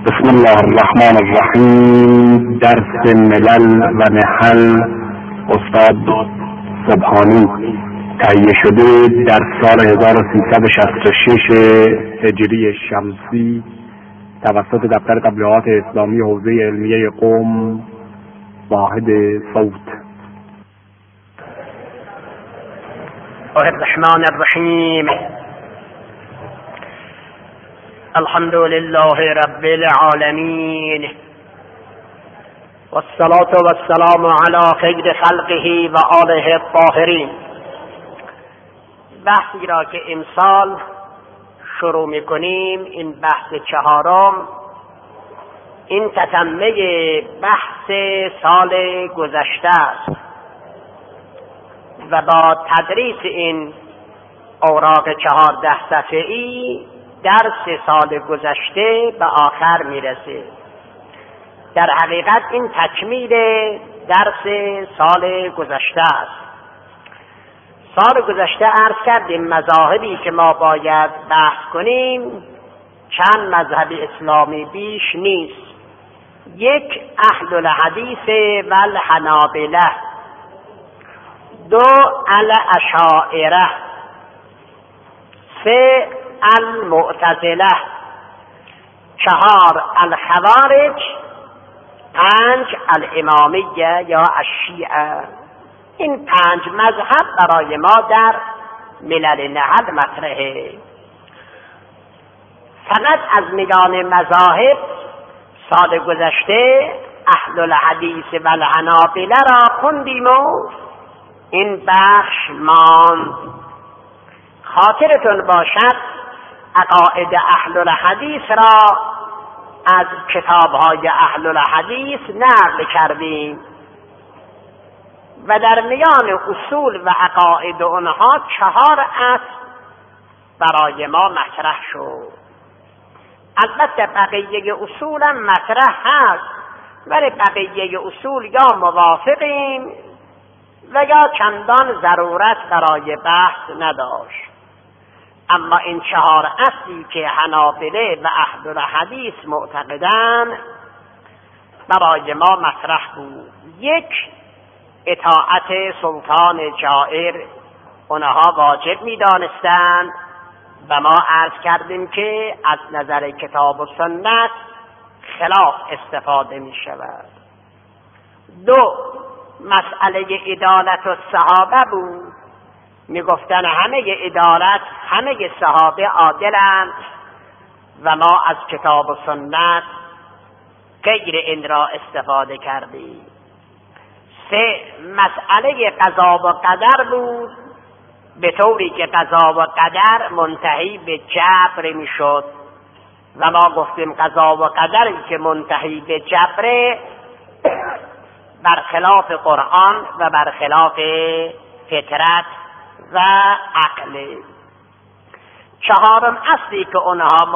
بسم الله الرحمن الرحیم. درس ملل و نحل استاد سبحانی تهیه شده در سال 1366 هجری شمسی توسط دفتر تبلیغات اسلامی حوزه علمیه قم واحد صوت. الرحمن الرحیم. الحمد لله رب العالمین والصلاة والسلام علی خیر خلقه و آله الطاهرین. بحثی را که امسال شروع میکنیم، این بحث چهارم، این تتمه بحث سال گذشته است و با تدریس این اوراق 14 صفحه‌ای درس سال گذشته به آخر میرسه. در حقیقت این تکمیل درس سال گذشته است. سال گذشته عرض کردیم مذاهبی که ما باید بحث کنیم چند مذهب اسلامی بیش نیست. یک، اهل الحدیث و الحنابله. دو، الاشاعره. سه، المعتزله. چهار، الخوارج. پنج، الامامیه یا الشیعه. این 5 مذهب برای ما در ملل نحل مطرحه. فقط از میان مذاهب سال گذشته اهل الحدیث و الحنابله را خوندیم و این بخش ماند. خاطرتون باشد عقاید اهل الحدیث را از کتاب‌های اهل الحدیث نقل کردیم و در میان اصول و عقاید آنها 4 اصل برای ما مطرح شد. البته بقیه اصول هم مطرح هست، ولی بقیه اصول یا موافقیم و یا چندان ضرورت برای بحث نداشت. اما این 4 اصلی که حنابله و اهل الحدیث معتقدند برای ما مطرح بود. یک، اطاعت سلطان جائر اونها واجب می‌دانستند و ما عرض کردیم که از نظر کتاب و سنت خلاف استفاده می‌شود. دو، مسئله عدالت الصحابه بود. میگفتن همه عدالت، همه صحابه عادلند و ما از کتاب و سنت غیر این را استفاده کردیم. سه، مسئله قضا و قدر بود، به طوری که قضا و قدر منتهی به جبر میشد و ما گفتیم قضا و قدری که منتهی به جبر برخلاف قرآن و برخلاف فطرت و عقل. 4 اصلی که اونها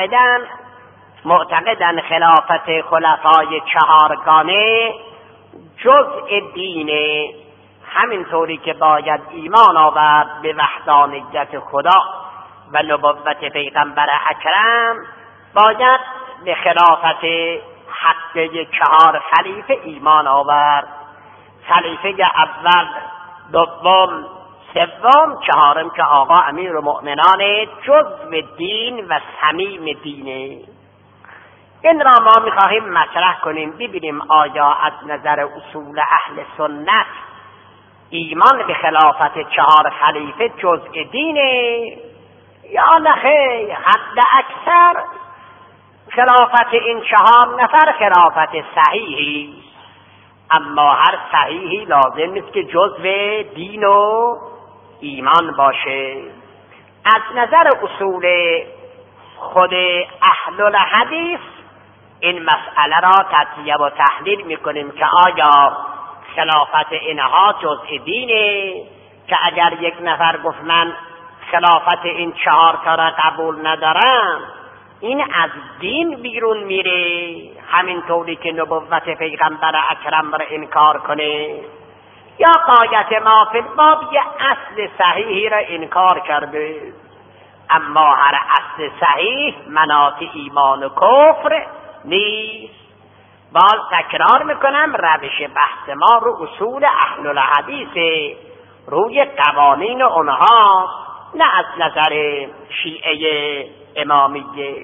معتقدن خلافت خلفای 4گانه جزء دینه، همینطوری که باید ایمان آورد به وحدانیت خدا و نبوت پیغمبر اکرم، باید به خلافت حق 4 خلیفه ایمان آورد. خلیفه اول، دوم، سوم، 4م که آقا امیرالمؤمنان جزء دین و صمیم دینه. این را ما می‌خواهیم مطرح کنیم، ببینیم آیا از نظر اصول اهل سنت ایمان به خلافت 4 خلیفه جزء دینه یا نه؟ حد اکثر خلافت این 4 نفر خلافت صحیحی، اما هر صحیحی لازم نیست که جزء دین و ایمان باشه. از نظر اصول خود اهل الحدیث این مسئله را تجزیه و تحلیل میکنیم که آیا خلافت اینها جزء دینه، که اگر یک نفر گفت من خلافت این 4 تا را قبول ندارم، این از دین بیرون میره، همینطوری که نبوت پیغمبر اکرم را انکار کنه، یا قایت ما فی الباب یه اصل صحیحی را انکار کرده. اما هر اصل صحیح مناط ایمان و کفر نیست. باز تکرار میکنم روش بحث ما رو اصول اهل الحدیث، روی قوانین اونها، نه از نظر شیعه امامیه.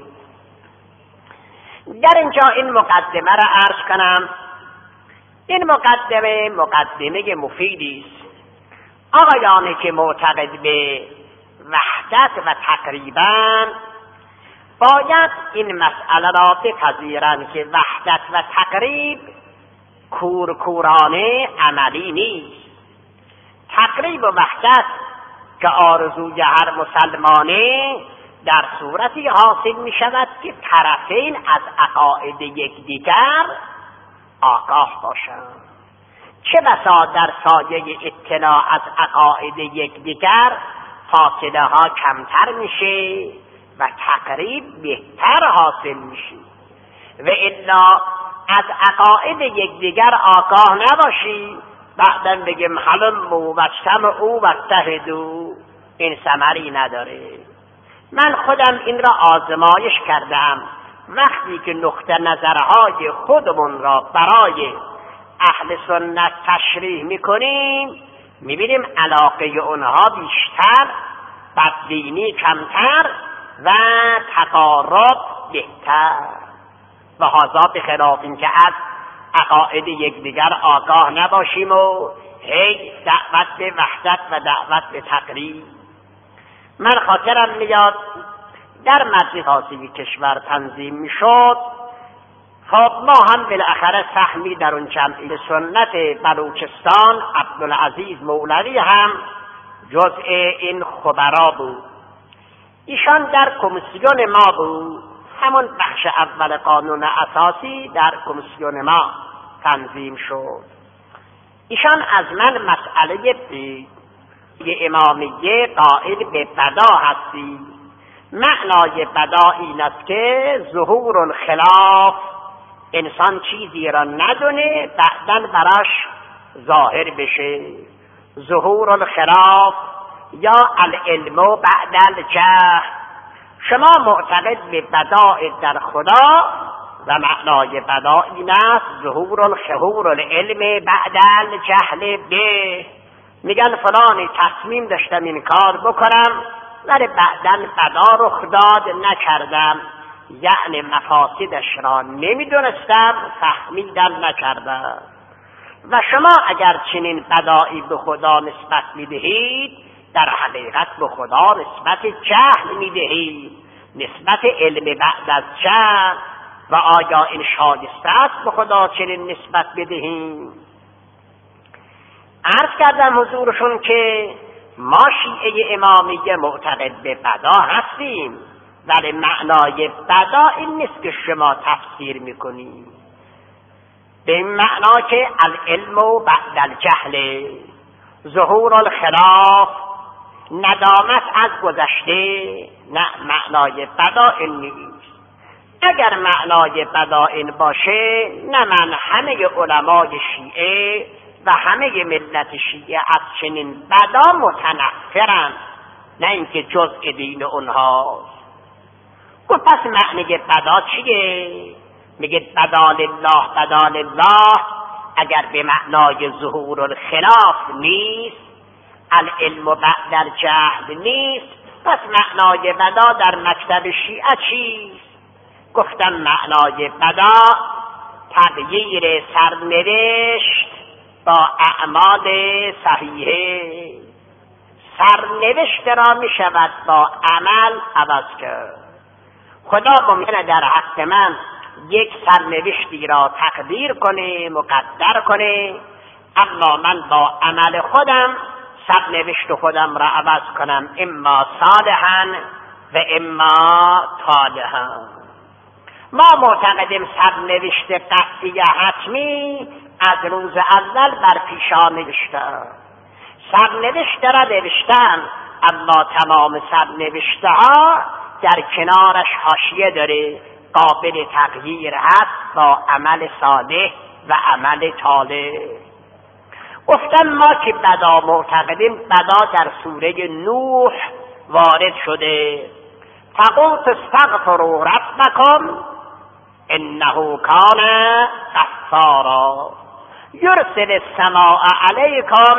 در اینجا این مقدمه را عرض کنم. این مقدمه مفیدی است. آقایانی که معتقد به وحدت و تقریبا باید این مسئله را بپذیرند که وحدت و تقریب کورکورانه عملی نیست. تقریب و وحدت که آرزوی هر مسلمانه در صورتی حاصل می شود که طرفین از عقاید یکدیگر آگاه باشند. چه بسا در سایه اطلاع از عقاید یکدیگر فاصله ها کمتر میشه و تقریب بهتر حاصل میشه، و الا از عقاید یکدیگر آگاه نباشی بعداً بگیم حلم و اجتمع او و اتحدوا، این ثمری نداره. من خودم این را آزمایش کردم. وقتی که نقطه نظرهای خودمون را برای اهل سنت تشریح میکنیم میبینیم علاقه اونها بیشتر، بدبینی کمتر و تقارب بهتر، و هذا بخلاف این که از عقاید یکدیگر آگاه نباشیم و هی دعوت به وحدت و دعوت به تقریب. من خاطرم میاد در مجلس خاصی کشور تنظیم میشد، خب ما هم بالاخره سهمی در اون جمعیت سنت بلوچستان، عبدالعزیز مولوی هم جزء این خبرا بود. ایشان در کمیسیون ما بود، همون بخش اول قانون اساسی در کمیسیون ما تنظیم شد. ایشان از من مسئله پرسید که امامیه قائل به بدا هستی. معنای بدا این است که ظهور الخلاف، انسان چیزی را ندونه بعداً براش ظاهر بشه. ظهور الخلاف یا العلم بعد الجهل. شما معتقد به بدا در خدا و معنای بدا این است ظهور العلم بعد الجهل به. میگن فلانی تصمیم داشتم این کار بکنم ولی بعداً بدا رخ داد نکردم، یعنی مفاسدش را نمیدونستم، فهمیدم نکردم. و شما اگر چنین بدایی به خدا نسبت میدهید در حقیقت به خدا نسبت جهل میدهید، نسبت علم بعد از جهل. و آیا این شایسته است به خدا چنین نسبت بدهیم؟ عرض کردم حضورشون که ما شیعه امامیه معتقد به بدا هستیم، ولی معنای بدا این نیست که شما تفسیر میکنید. به این معنا که العلم بعد الجهل، ظهور الخلاف، ندامت از گذشته، نه معنای بدا این نیست. اگر معنای بدا این باشه، نه من همه علمای شیعه و همه ملت شیعه از چنین بدا متنفرند، نه اینکه جزء دین اونهاست. گفت پس معنی بدا چیه؟ میگه بدا لله. اگر به معنای ظهور الخلاف نیست، العلم بعد الجهل نیست، پس معنای بدا در مکتب شیعه چیست؟ گفتم معنای بدا تغییر سرنوشت با اعمال صحیحه. سرنوشت را می شود با عمل عوض کرد. خدا ممکنه در حق من یک سرنوشتی را تقدیر کنه، مقدر کنه، اما من با عمل خودم سرنوشت خودم را عوض کنم، اما صالحا و اما طالحا. ما معتقدیم سرنوشت قطعی حتمی از روز اول بر پیشان نوشتن. سرنوشت را نوشتن، اما تمام سرنوشته ها در کنارش حاشیه داره، قابل تغییر هست با عمل صالح و عمل طالح. گفتم ما که بدا معتقدیم، بدا در سوره نوح وارد شده. فقلت استغفروا ربکم انه کان غفارا یرسل السماء علیکم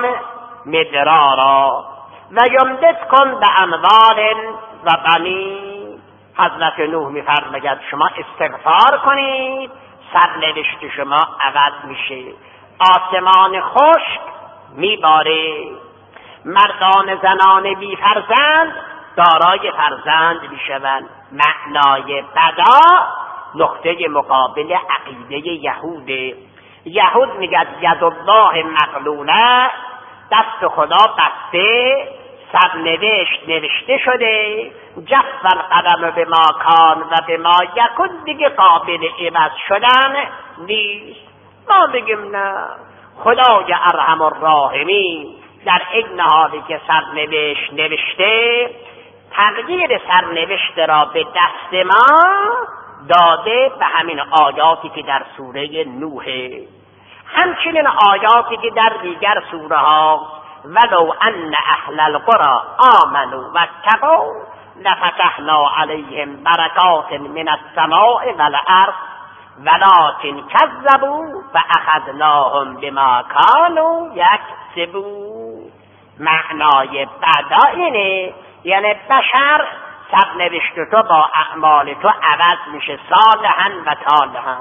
مدرارا و یمددکم باموال و بنین. حضرت نوح میفرماید شما استغفار کنید، سرنوشت شما عوض میشه، آسمان خشک میباره، مردان زنان بی فرزند دارای فرزند میشوند. معنای بدا نقطه مقابل عقیده یهوده. یهود میگه ید الله مغلوله، دست خدا بسته، سرنوشت نوشته شده، جف القلم به ما کان و به ما یکن، دیگه قابل عوض شدن نیست. ما بگیم نه، خدای ارحم الراحمین در این حالی که سرنوشت نوشته، تغییر سرنوشت را به دست ما داده به همین آیاتی که در سوره نوحه، همچنین آیاتی که در دیگر سوره ها ولو ان اهل القرى آمنوا واتقوا لفتحنا علیهم برکات من السماء والارض ولكن كذبوا فاخذناهم بما كانوا یکسبون. معنای بدا اینه، یعنی بشر سرنوشت تو با اعمال تو عوض میشه، صالحا و طالحا.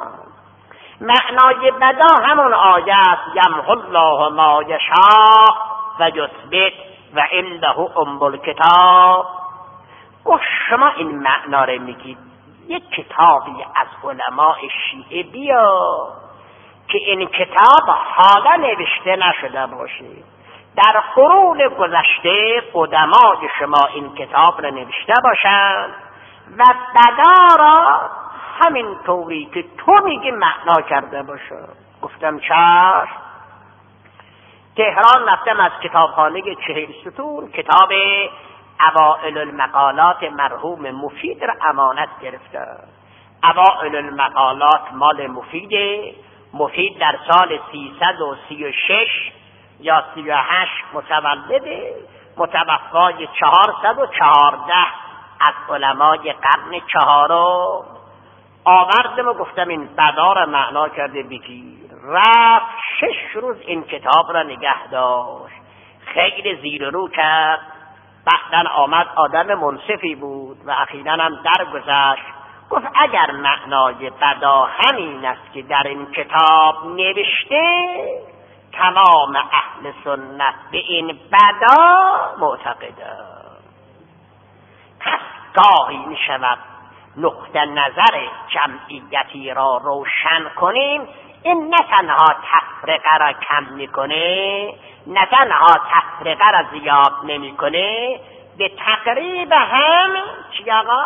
معنای بدا همون آیه است یمحو الله ما یشاء و یثبت و عنده ام الکتاب. گفت شما این معنا رو میگید، یک کتابی از علماء شیعه بیا که این کتاب حالا نوشته نشده باشه، در قرون گذشته قدمای شما این کتاب را نوشته باشند و بدا را همین طوری که تو میگی معنا کرده باشه. گفتم چشم. تهران رفتم از کتابخانه 40 ستون کتاب اوائل المقالات مرحوم مفید را امانت گرفتم. اوائل المقالات مال مفیده. مفید در سال 336 یا 38 متولده، متوفای 414 از علمای قرن چهارم. آوردم و گفتم این بدا را معنا کرده بگیر. رفت 6 روز این کتاب را نگه داشت، خیلی زیر رو کرد. بعدن آمد، آدم منصفی بود و اخیراً هم درگذشت. گفت اگر معنای بدا همین است که در این کتاب نوشته، تمام اهل سنت به این بدا معتقدند. پس گاهی می شود نقطه نظر جمعیتی را روشن کنیم، این نه تنها تفرقه را کم میکنه، نه تنها تفرقه را زیاد نمیکنه، به تقریب هم چی آقا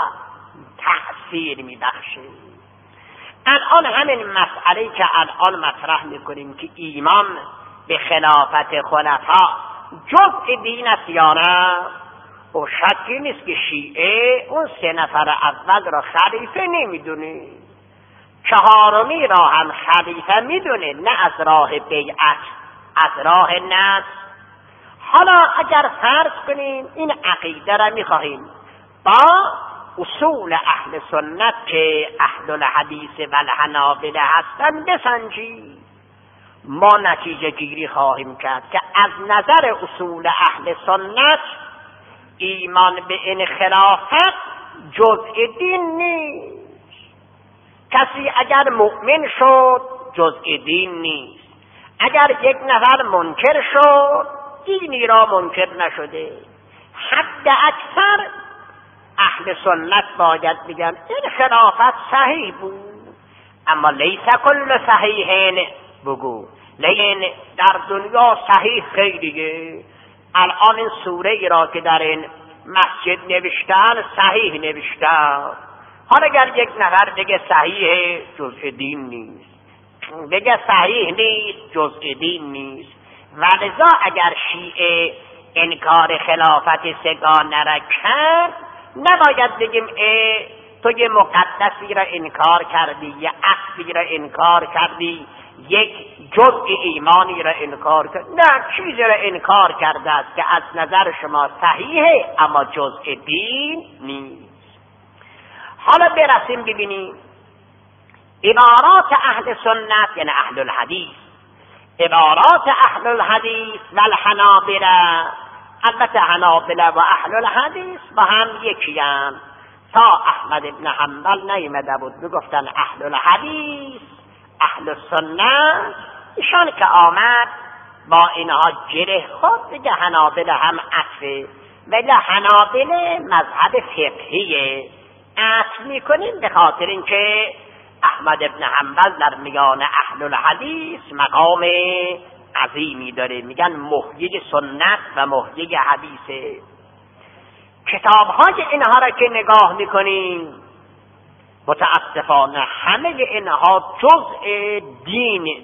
تأثیر میبخشه. الان همین مسئله که الان مطرح میکنیم که ایمان به خلافت خلفا جزء دین است یا نه، و شکی نیست که شیعه اون 3 نفر اول را خلیفه نمیدونه، 4می را هم خلیفه میدونه، نه از راه بیعت، از راه نص. حالا اگر فرض کنیم این عقیده را میخواهیم با اصول اهل سنت که اهل الحدیث و الحنابلة هستند بسنجیم، ما نتیجه گیری خواهیم کرد که از نظر اصول اهل سنت ایمان به این خلافت جزء دین نیست. کسی اگر مؤمن شد جزء دین نیست. اگر یک نفر منکر شد دینی را منکر نشده. حد اکثر اهل سنت باید بگن این خلافت صحیح بود، اما لیس کل صحیحین بگو، لیکن در دنیا صحیح خیلیه. الان این سوره ای را که در این مسجد نوشتن صحیح نوشتن. حالا اگر یک نفر بگه صحیحه جزء دین نیست، بگه صحیح نیست جزء دین نیست. ولذا اگر شیعه انکار خلافت سگانه را کرد، نباید بگیم تو یه مقدسی را انکار کردی، یه اصلی را انکار کردی، یک جزء ایمانی را انکار کرد. نه، چیزی را انکار کرده است که از نظر شما صحیحه اما جزء دین نیست. حالا برسیم ببینیم عبارات اهل سنت یعنی اهل الحدیث، عبارات اهل الحدیث و الحنابله، البته حنابله و اهل الحدیث با هم یکی هم. تا احمد ابن حنبل نیامده بود میگفتن اهل الحدیث اهل السنت، ایشان که آمد با اینها گره خود دیگه حنابله هم عطفه، ولی حنابله مذهب فقهیه، عطف میکنیم به خاطر اینکه احمد ابن حنبل در میان اهل الحدیث مقام عظیمی داره، میگن محیی سنت و محیی حدیثه. کتاب‌های اینها را که نگاه میکنیم متاسفانه همه اینها جزء دین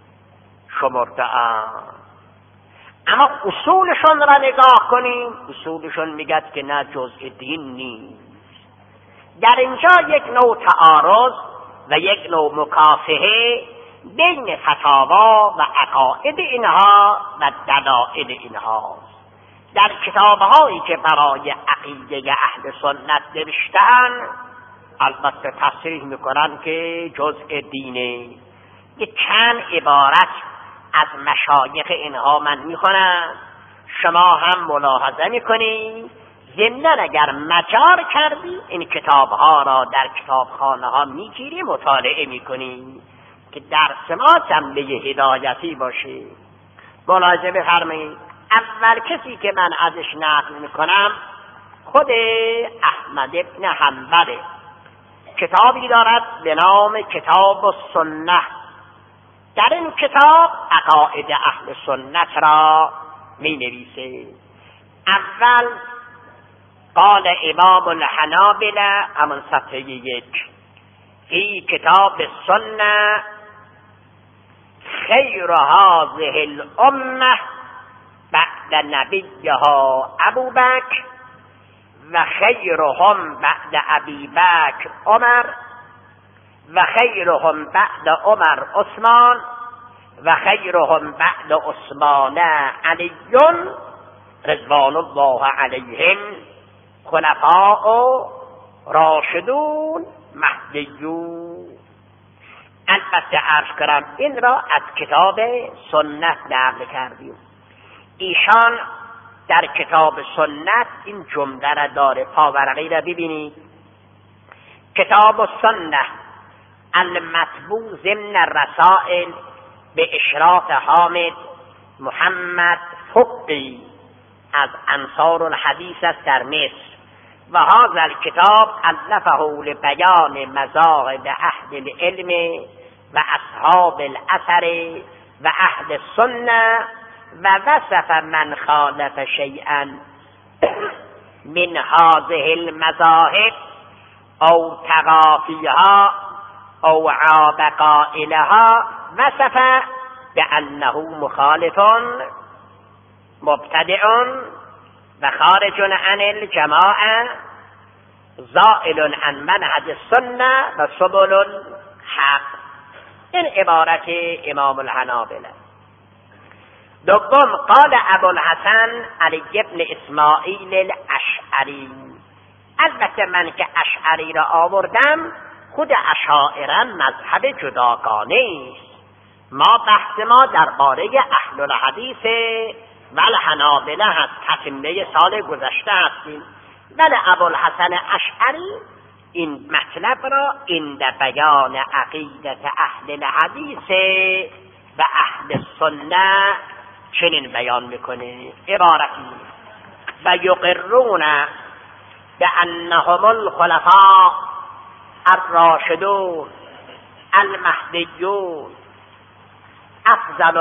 شمرده اند، اما اصولشون را نگاه کنیم اصولشون میگه که نه جزء دین نیست. در اینجا یک نوع تعارض و یک نوع مکافحه بین فتاوا و عقاید اینها و دلائل اینها. در کتاب‌هایی که برای عقیده اهل سنت نوشتن البته تصریح میکنن که جزء دینه. یک چند عبارت از مشایخ اینها من میخونم، شما هم ملاحظه میکنید، ضمناً اگر مجال کردی این کتاب‌ها را در کتابخانه ها میگیری مطالعه میکنی که درس ما جنبه هدایتی باشه. ملاحظه بفرمایید، اول کسی که من ازش نقل میکنم خود احمد ابن حنبل، کتابی دارد به نام کتاب السنه. در این کتاب عقاید اهل سنت را می نویسه. اول قال امام الحنابلة همون صفحه 1 فی کتاب السنه خیر هذه الامه بعد نبیها ابو بکر و خیرهم بعد ابی بکر عمر و خیرهم بعد عمر عثمان و خیرهم بعد عثمان علی رضوان الله علیهم خلفاء راشدون مهدیون. البته عرض کردم این را از کتاب سنت نقل کردیم. ایشان در کتاب سنت این جمله را داره، پاورقی را ببینید، کتاب السنه المطبوع ضمن الرسائل به اشراف حامد محمد فقی از انصار الحدیث است در مصر و هذا الكتاب الفه لبیان مذاهب اهل العلم و اصحاب الاثر و اهل السنه و وصف من خالف شیئا من هذه المذاهب او تغافیها او عاب قائلها وصف بأنه مخالف مبتدع و خارج عن الجماعه زائل عن منهج السنه و سبل الحق. این عبارت امام الحنابلة. دوم قال ابو الحسن علی بن اسماعیل الاشعری. البته من که اشعری را آوردم، خود اشاعره مذهب جداگانه است. ما بحث ما درباره اهل الحدیث و الحنابلة هست، تتمه سال گذشته هستیم، ولی ابوالحسن اشعری این مطلب را عند بیان عقیدت اهل الحدیث و اهل السنه چنین بیان میکنه، عبارتی و یقرون بانهم الخلفاء الراشدون المهدیون افضل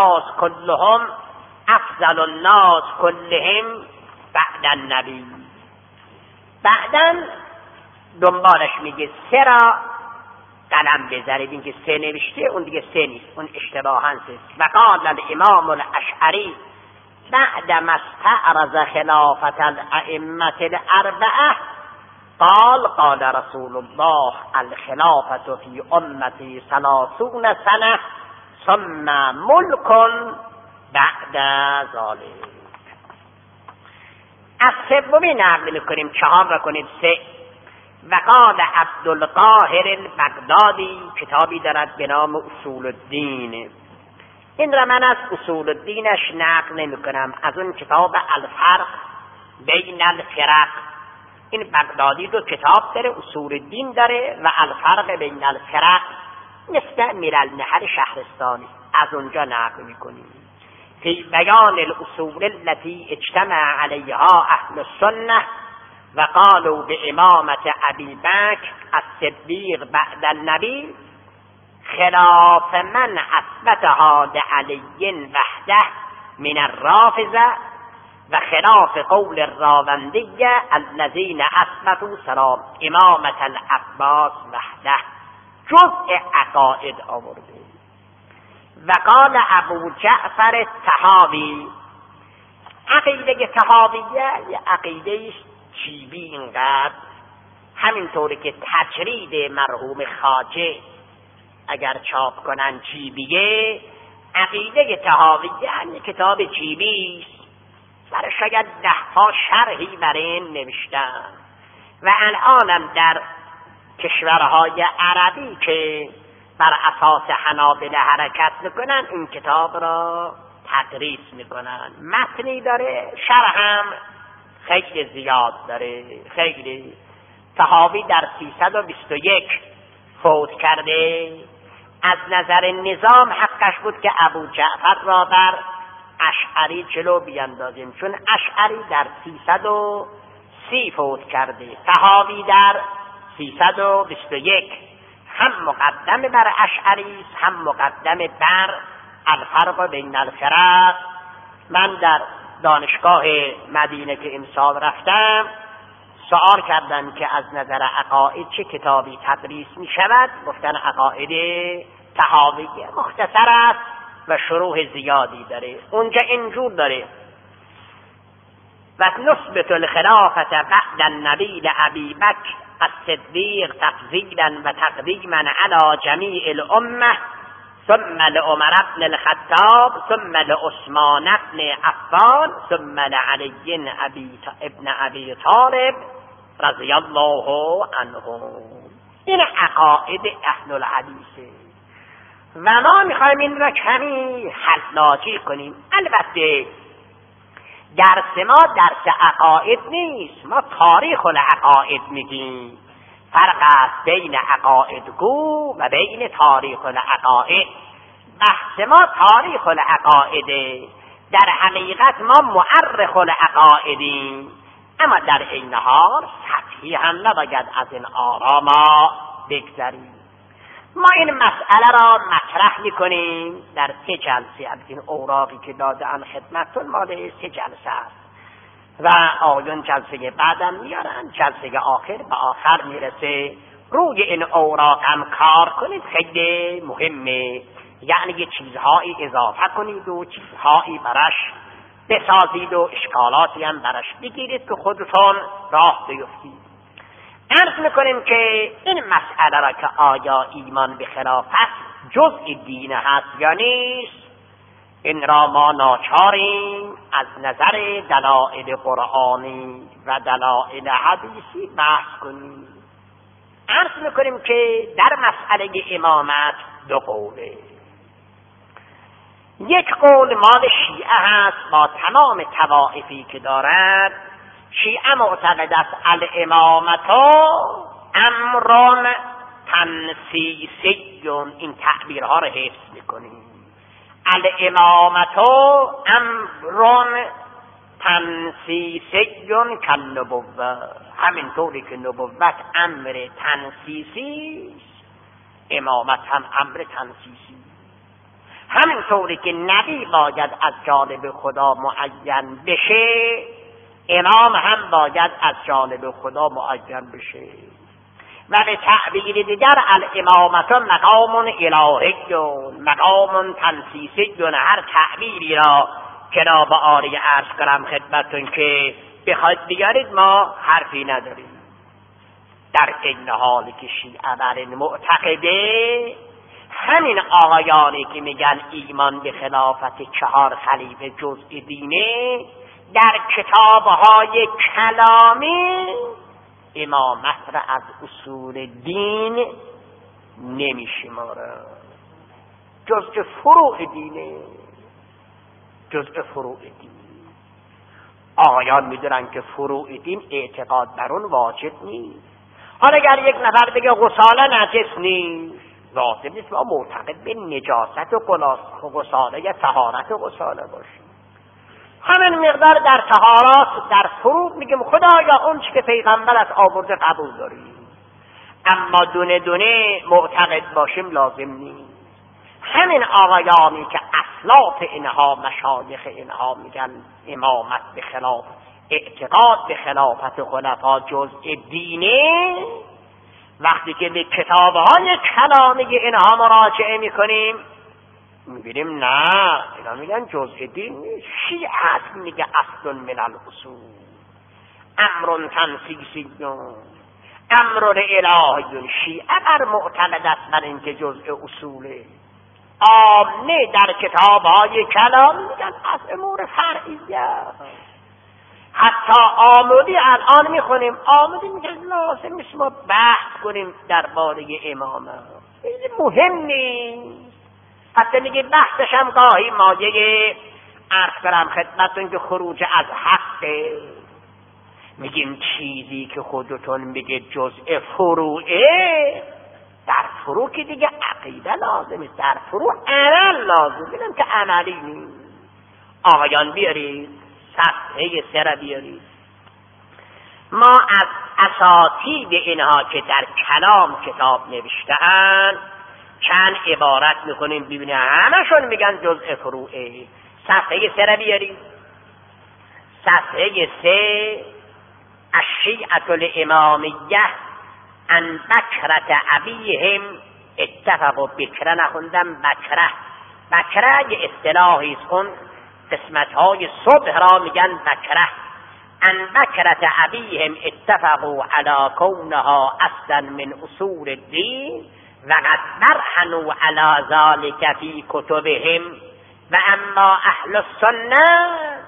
الناس كلهم بعد النبی. بعداً دنبالش میگه سه را قلم بذارید، این که سه نوشته اون دیگه سه نیست، اون اشتباهاً است. و قال الامام الاشعری بعد ما استعرض خلافت الائمه الاربعه قال رسول الله الخلافة في امتی 30 سنه ثم ملک بعد ذلك. از سومی نقل میکنیم، 4 را کنید 3. و قال عبدالقاهر البغدادی، کتابی دارد به نام اصول الدین. این را من از اصول الدینش نقل نمی کنم، از اون کتاب الفرق بین الفرق. این بغدادی دو کتاب داره، اصول الدین داره و الفرق بین الفرق، مثل میرالنهر شهرستانی، از اونجا نقل میکنیم. فی بیان الاصول التي اجتمع علیها اهل السنه و قالوا بامامة ابی بکر الصدیق بعد النبی خلاف من اثبتها لعلی وحده من الرافضه و خلاف قول الراوندیه الذین اثبتوا سلام امامة العباس وحده. جزء عقاید آورده. و قال ابو جعفر الطحاوی، عقیده طحاویه یه عقیده چیبی اینقدر، همینطوری که تجرید مرحوم خواجه اگر چاپ کنن چیبیه، عقیده طحاویه هم کتاب چیبی است، برای شاید 10 شرحی بر این نوشتن و الانم در کشورهای عربی که بر اساس حنابلة حرکت میکنن این کتاب را تدریس میکنن. متنی داره، شرح هم خیلی زیاد داره، خیلی. طحاوی در 321 فوت کرده. از نظر نظام حقش بود که ابو جعفر را بر اشعری جلو بیندازیم، چون اشعری در 330 فوت کرده، طحاوی در 321. هم مقدم بر اشعری هم مقدم بر الفرق بین الفرق. من در دانشگاه مدینه که امسال رفتم سوال کردن که از نظر عقاید چه کتابی تدریس می شود؟ گفتن عقاید طحاویه، مختصر است و شروح زیادی داره. اونجا اینجور داره: و نثبت الخلافة بعد النبی لأبی بکر الصدیق تفضیلا و تقدیما علی جمیع الامه ثم لعمر بن الخطاب ثم لعثمان بن عفان ثم لعلی ابن ابی طالب رضی الله عنهم. این عقاید اهل الحدیثه و ما میخوایم این را کمی حلاجی کنیم. البته درس ما درس عقاید نیست، ما تاریخ العقاید میگیم. فرق است بین عقایدگو و بین تاریخ العقاید. بحث ما تاریخ العقایده، در حقیقت ما مؤرخ العقایدیم، اما در این حال سطحی هم نباید از این آرا ما بگذریم. ما این مسئله را مطرح میکنیم در 3 جلسه. از این اوراقی که دادن خدمتتون مال 3 جلسه است و آیون جلسه بعدم میارن، جلسه آخر به آخر میرسه. روی این اوراق هم کار کنید، خیلی مهمه. یعنی یه چیزهایی اضافه کنید و چیزهایی برش بسازید و اشکالاتی هم برش بگیرید که خودتون راه بیفتید. عرض میکنیم که این مسئله را که آیا ایمان به خلافت جزء دین هست یا نیست، این را ما ناچاریم از نظر دلائل قرآنی و دلائل حدیثی بحث کنیم. عرض میکنیم که در مسئله امامت 2 قوله. یک قول مال شیعه هست با تمام طوائفی که دارد. شیعه معتقد است الامامة امر تنسیسی. این تعبیرها رو حفظ میکنیم. الامامة امر تنسیسی کالنبوة، همینطوری که نبوت امر تنسیسی، امامت هم امر تنسیسی. همینطوری که نبی باید از جانب خدا معین بشه، امام هم باید از جانب خدا معین بشه. و به تعبیر دیگر الامامة مقام الهی، مقام تنسیسی. هر تعبیری را که را به آری عرض کنم خدمتون که بخواید بیارید ما حرفی نداریم. در این حالی که شیعه بر این معتقده، همین آقایانی که میگن ایمان به خلافت 4 خلیفه جزء دینه، در کتابهای کلامی امامت را از اصول دین نمیشمارن، جزء فروع دینه، جزء فروع دین. آقایان میدونن که فروع دین اعتقاد بر اون واجب نیست. حالا اگر یک نفر بگه غساله نجس نیست، لازم نیست ما معتقد به نجاست و غساله یا طهارت و غساله باشیم. همین مقدار در طهارات در فروع میگیم خدایا اون چی که پیغمبرت آورده قبول داریم، اما دونه دونه معتقد باشیم لازم نیست. همین آقایانی که اسلاف اینها مشایخ اینها میگن امامت به خلاف اعتقاد به خلافت خلفا جزء دینه، وقتی که به کتابهای کلامی اینها مراجعه میکنیم میبینیم نه، اینا میگن جزء دین نیست. شیعه میگه اصل من الاصول، امر تنسیسی، امر الهی. شیعه بر معتقد است بر اینکه جزء اصوله. عامه در کتابهای کلام میگن از امور فرعیه. حتی آمودی الان میخونیم، آمودی میگن لازم نیست ما بحث کنیم درباره امامت، خیلی مهم نیست. حتی میگه بحثش هم گاهی مایه عرض کنم خدمتتون که خروج از حقه. میگیم چیزی که خودتون میگه جزء فروعه، در فروع که دیگه عقیده لازمه، در فروع عمل لازم. ببینم که عملی نیست. آقایان بیارید صفحه 3 را بیارید. ما از اساتید اینها که در کلام کتاب نوشته‌اند چند عبارت میکنیم ببینید، همشون میگن جزء فروعه. صفحه 3 را بیارید. صفحه 3 الشیعة الامامیه ان بکرة ابیهم اتفقوا. بکره نخوندم، بکره یه اصطلاحی است، اون قسمت‌های صبح را میگن بکره. ان بکرة ابیهم اتفقوا علی کونها اصلا من اصول الدین و قد برهنوا علی ذلك فی کتبهم و اما اهل السنه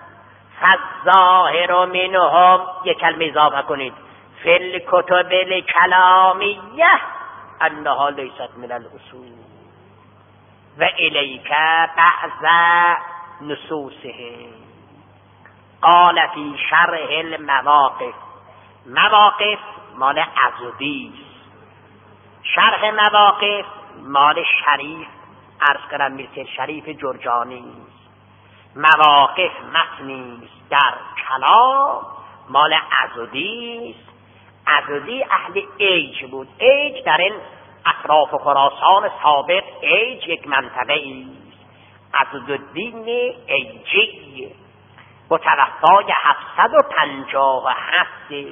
فالظاهر منهم، یک کلمه اضافه کنید، فی الکتب الکلامیه انها لیست من الاصول و الیک بعض نصوصهم. قال فی شرح المواقف. مواقف مال عضدی، شرح مواقف مال شریف عرض کردم میرسه شریف جرجانی. مواقف متنی در کلام مال عضدی. عضدی اهل ایج بود. ایج در این اطراف خراسان سابق ایج یک منطقه است. عضدالدین ایجی متوفای 757.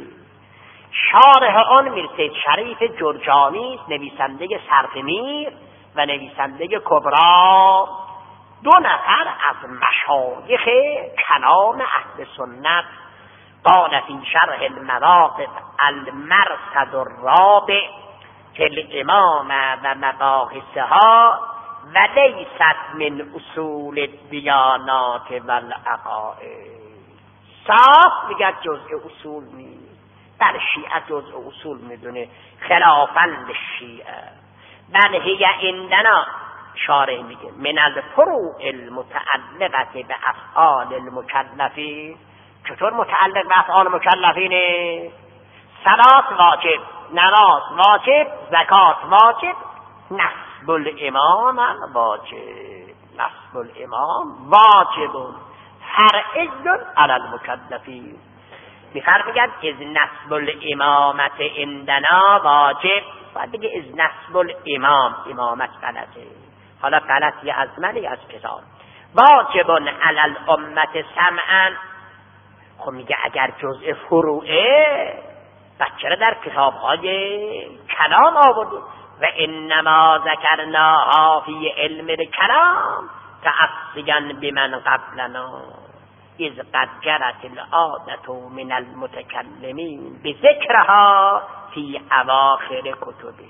شارح آن میرسید شریف جرجانی، نویسنده سرخمیر و نویسنده کبرا، 2 نفر از مشایخ کلام اهل سنت. قال فی شرح المواقف المرصد الرابع فی الامامه و مباحثها و لیست من اصول الدیانات و العقائد. صاف میگه جزء اصول نیست. در شیعه جزء اصول میدونه خلافاً للشیعه. بل هی عندنا، شارح میگه، من الفروع المتعلقه به افعال المکلفین. چطور متعلق به افعال مکلفینه؟ صلات واجب، نماز واجب، زکات واجب، نصب الامام واجب. نصب الامام واجب فرعی علی المکلفین. میفرماید از نصب الامامت عندنا واجب، باید بگه از نصب الامام. امامت غلطه، حالا غلطی از من از کتاب. واجب علی الامت سمعا. خب میگه اگر جزء فروعه بچه در کتاب‌های کلام آورده. و انما ذکرناها فی علم الکلام تعصیا بمن قبلنا اذ قد جرت العادة من المتکلمین بذکرها فی اواخر کتبه.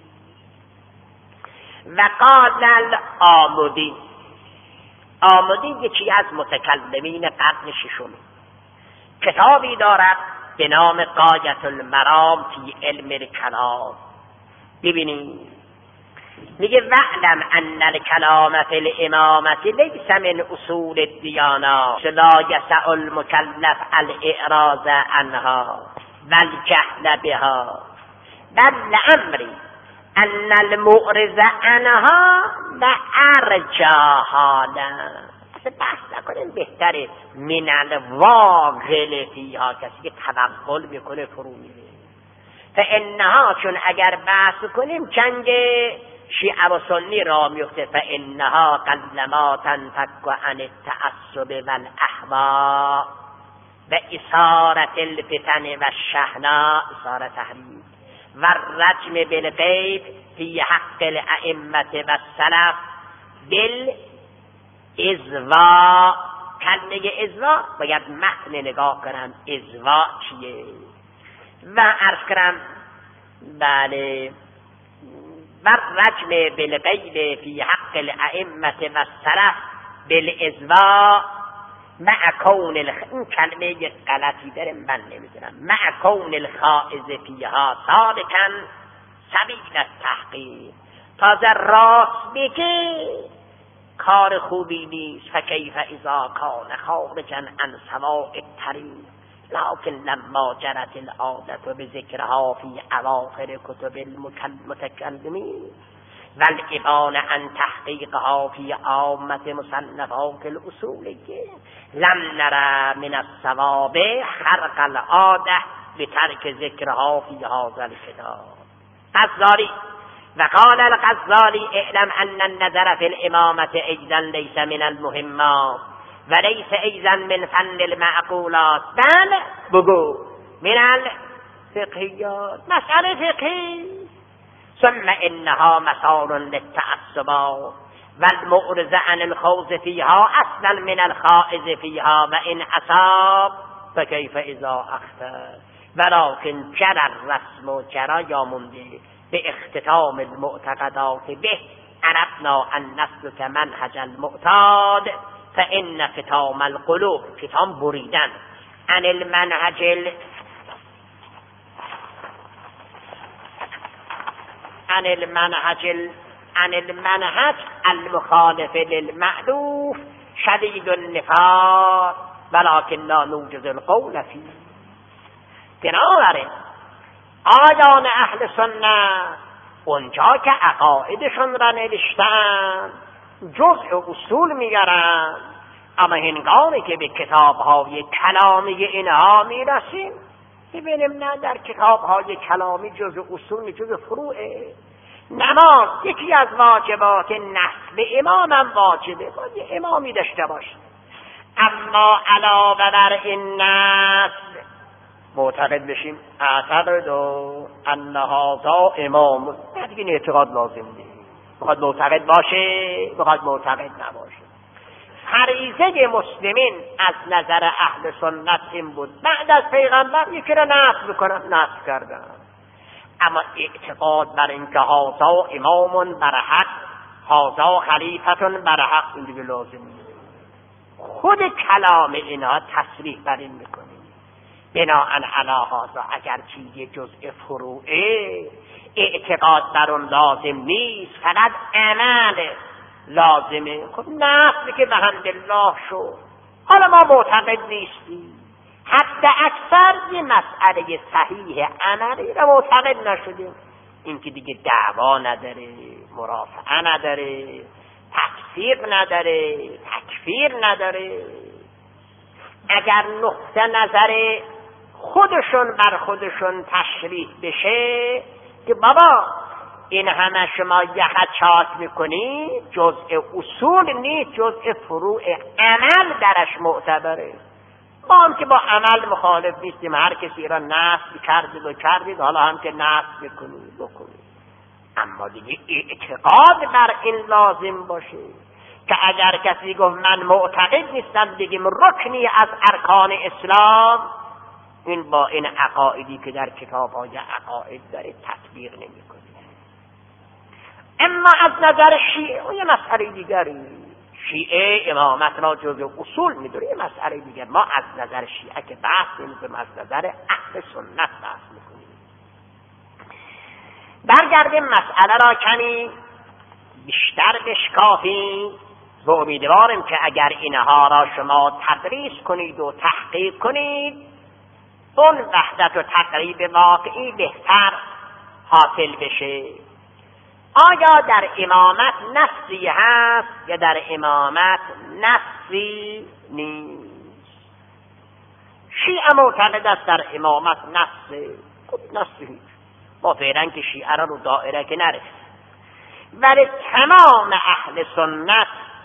و قال العامدی. عامدی یکی از متکلمین قرن 6 کتابی دارد به نام غایة المرام فی علم الکلام. ببینید میگه وعلم ان الکلام فی الامامة لیس من اصول الدیانات لا یسع المکلف الاعراض عنها والجهل بها بل لامری ان المعرض عنها لارجا حالا. بحث نکنیم بهتره من الواغل فیها، کسی که توغل میکنه فرو میره. فانها، چون اگر بحث کنیم جنگ شیعه و سنی را میفته، فانها قلما تنفک عن التعصب والاهواء و اثارت الفتن و الشحناء، اثاره تحریک و الرجم بالغیب فی حق الائمه و السلف بالازواء. کلمه ازواء باید متن نگاه کنم ازواء چیه و عرض کنم بله و الرجم بالغیب فی حق الائمه و السلف بالازواء مع کون این کلمه یک غلطی داره من نمیدونم، مع کون الخائض فیها سالکا سبیل التحقیق. تازه راست بگه کار خوبی نیست. فکیف اذا کان خارجا عن سواء الطریق لكن لما جرت العادة بذكرها في أواخر كتب المتكلمين والإبان عن تحقيقها في عامة مصنفات الأصولية لم نرى من الصواب خرق العادة بترك ذكرها في هذا الكتاب. غزالی وقال الغزالي اعلم أن النظر في الإمامة أيضا ليس من المهمات وليس أيضا من فن المعقولات بل بگو من الفقهيات، مسألة فقهي. ثم إنها مسار للتعصبات والمعرض عن الخوض فيها أصلا من الخائض فيها وإن أصاب فكيف إذا أخطأ. ولكن جرى الرسم جرى یا منده باختتام المعتقدات به عرفنا أن نسلك منهج المعتاد فإن ختام القلوب، ختام بریدن، عن المنهج المخالف للمألوف شدید النفاق ولكن لا نوجز القول فيه. بنابراین آیان اهل سنت اونجا که عقایدشون را نوشتن جزء اصول میارن، اما هنگامی که به کتاب‌های کلامی اینها میرسیم ببینیم نه در کتاب‌های کلامی جزء اصول، جزء فروعه. نماز یکی از واجبات نسب امام هم واجبه، باید یه امامی داشته باشه، اما علاوه بر این نسب معتقد بشیم اعتقد ان هذا امام، دیگه این اعتقاد لازم نیست. بخواد معتقد باشه بخواد معتقد نباشه. فریضه مسلمین از نظر اهل سنت این بود بعد از پیغمبر یکی را نصب کنن، نصب کردن، اما اعتقاد بر اینکه هذا امام بر حق، هذا خلیفه بر حق، این دیگه لازم نیست. خود کلام اینا تصریح بر این میکنه. بناءً علی هذا اگر چیزی جزء فروعه اعتقاد بر اون لازم نیست، فقط عمل لازمه. خب نفس که بحمدالله شد، حالا ما معتقد نیستیم، حتی اکثر یه مسئله صحیح عملی را معتقد نشدیم، این که دیگه دعوا نداره، مرافعه نداره، تفسیر نداره، تکفیر نداره. اگر نقطه نظر خودشون بر خودشون تشریح بشه که بابا این همه شما یخت چاک میکنی، جزء اصول نیست، جزء فروع عمل درش معتبره. ما هم که با عمل مخالف نیستیم، هر کسی را نصب کردید حالا هم که نصب بکنید، اما دیگه اعتقاد بر این لازم باشه که اگر کسی گفت من معتقد نیستم بگیم رکنی از ارکان اسلام، این با این عقایدی که در کتاب‌های عقاید داره تطبیق نمی‌کنه. اما از نظر شیعه یه مسئله دیگری، شیعه امامت را جزء اصول میدونه. یه مسئله دیگر، ما از نظر شیعه که بحث نمی‌کنیم، از نظر اهل سنت بحث می‌کنیم. برگردیم مسئله را کمی بیشتر بشکافیم و امیدوارم که اگر اینها را شما تدریس کنید و تحقیق کنید، اون وحدت و تقریب واقعی بهتر حاصل بشه. آیا در امامت نصی هست یا در امامت نصی نیست؟ شیعه معتقد است در امامت نصی. خب نصی هیچ، ما فعلا که شیعه را رو دائره که نرسید، ولی تمام اهل سنت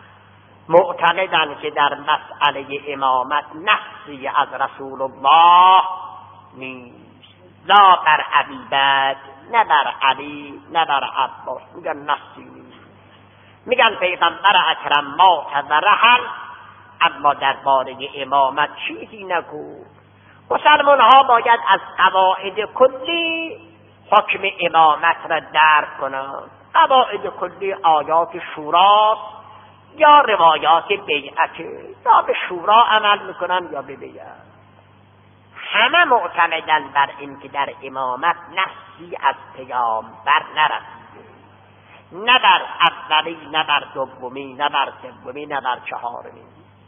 معتقدند که در مسئله امامت نصی از رسول الله نیست. لا بر ابی بکر، نه بر علی، نه بر عباس. میگن نصی نیست. میگن پیغمبر اکرم مات و رحل، اما درباره امامت چیزی نگو. مسلمان ها باید از قواعد کلی حکم امامت را درک کنند. قواعد کلی آیات شورا یا روایات بیعت، یا به شورا عمل میکنن یا به بیعت. همه معتقدن بر این که در امامت نصی از پیامبر نرسیده، نه بر اولی، نه بر دومی، نه بر سومی، نه بر چهارمی.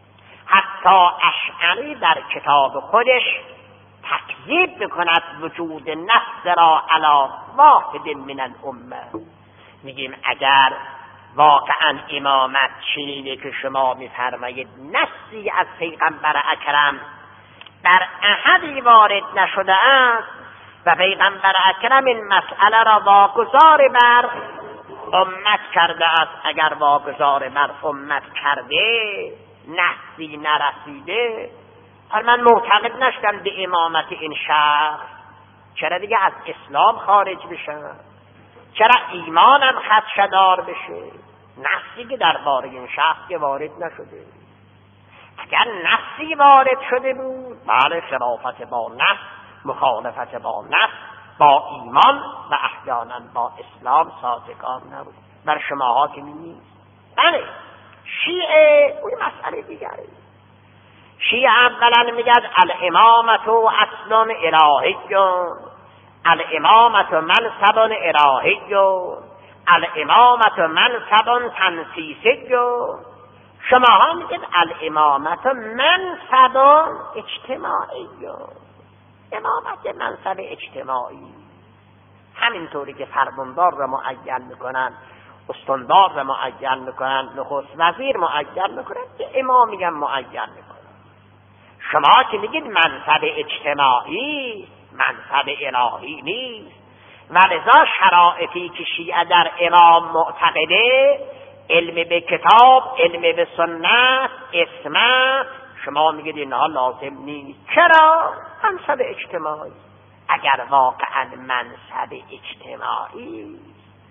حتی اشعری در کتاب خودش تکذیب میکند وجود نص را علی واحد من الامه. میگیم اگر واقعا امامت چنینه که شما میفرمایید نصی از پیغمبر اکرم در احدی وارد نشده است و پیغمبر اکرم این مسئله را واگذار بر امت کرده است، اگر واگذار بر امت کرده نصی نرسیده، من معتقد نشدم به امامت این شخص، چرا دیگه از اسلام خارج بشن؟ چرا ایمانم خدشه‌دار بشه؟ نصی که درباره این شخص که وارد نشده. اگر نصی وارد شده بود، بله خلافت با نص، مخالفت با نص با ایمان و احیانا با اسلام سازگار نبود. بر شماها که نیست. بله شیعه اون مسئله دیگره. شیعه اولا میگد الامامت اصل الهی، الامامت منصب الهی، الامامت منصب تنسیسی. شما ها میگید الامامت منصب اجتماعی. امامت منصب اجتماعی، همینطوری که فرماندار را معین میکنن، استاندار را معین میکنن، نخست وزیر معین میکنن، که امام میگن معین میکنن. شما که میگید منصب اجتماعی، منصب الهی نیست. و لذا شرایطی که شیعه در امام معتقده، علم به کتاب، علم به سنت، اسمت، شما میگید اینها لازم نیست. چرا؟ منصب اجتماعی. اگر واقعا منصب اجتماعی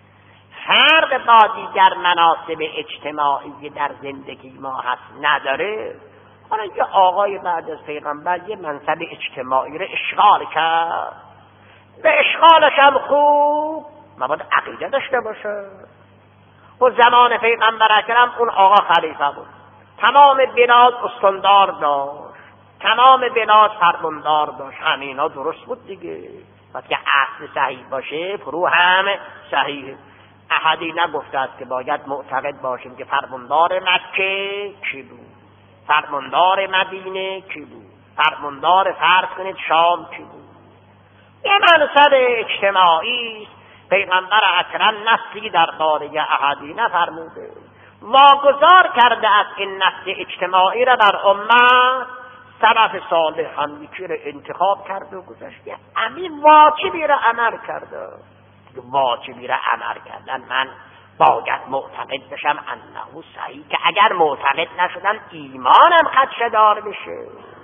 فرق با دیگر مناصب اجتماعی در زندگی ما هست نداره، حالا یه آقای بعد از پیغمبر یه منصب اجتماعی رو اشغال کرد، به اشغالش هم خوب مبادا عقیده داشته باشه. و زمان پیغمبر اکرم اون آقا خلیفه بود، تمام بلاد استاندار داشت، تمام بلاد فرماندار داشت. همینا درست بود دیگه. وقتی که اصل صحیح باشه فرو هم صحیح. احدی نگفته است که باید معتقد باشیم که فرماندار مکه کی بود، فرماندار مدینه کی بود، فرماندار فرض کنید شام کی بود. یه منصب اجتماعی. پیغمبر اکرم نصی درباره احدی نفرموده، واگذار کرده از این نص اجتماعی را بر امت. سلف صالح هم یکی را انتخاب کرده و گذاشته، همین واجبی را عمل کرده. واجبی را عمل کردن من باید معتقد بشم انه صحیح، که اگر معتقد نشدم ایمانم خدشه‌دار بشه.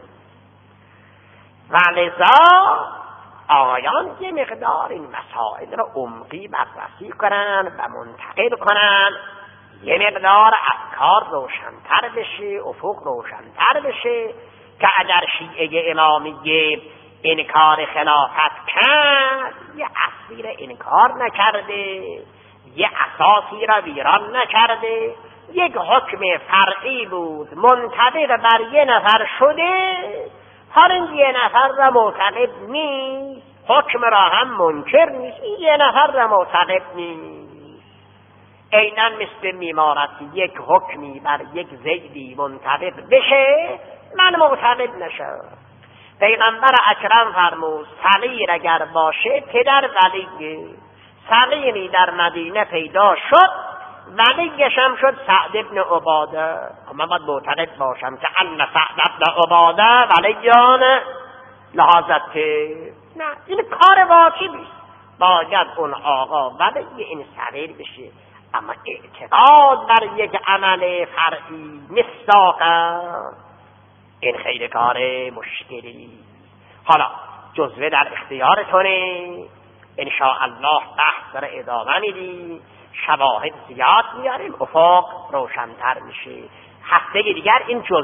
و لذا آقایان یه مقدار این مسائل را عمقی بررسی کنن و منتقل کنن، یه مقدار افکار روشن‌تر بشه، افق روشن‌تر بشه، که اگر شیعه امامیه انکار خلافت کرد، یه اصلی را انکار نکرده، یه اساسی را ویران نکرده، یک حکم فرعی بود منطبق بر یه نفر شده، حالا این یه نفر را معتقد نیست، حکم را هم منکر نیست، این یه نفر را معتقد نیست. عیناً مثل میمارت یک حکمی بر یک زیدی منطبق بشه من معتقد نشم. پیغمبر اکرم فرمود صغیر اگر باشه پدر ولیه. صغیری در مدینه پیدا شد، ولیش هم شد سعد ابن عباده. من باید معتقد باشم که ان سعد ابن عباده ولیان لحاظت. نه، این کار واجبی، باید اون آقا ولی این صغیر بشه. اما اعتقاد بر یک عمل فرعی مصداقا، این خیلی کار مشکلی. حالا جزوه در اختیارتونه، انشاءالله بحث را ادامه میدیم، شواهد زیاد میاریم، افق روشن‌تر میشه. هفته دیگر این جزوه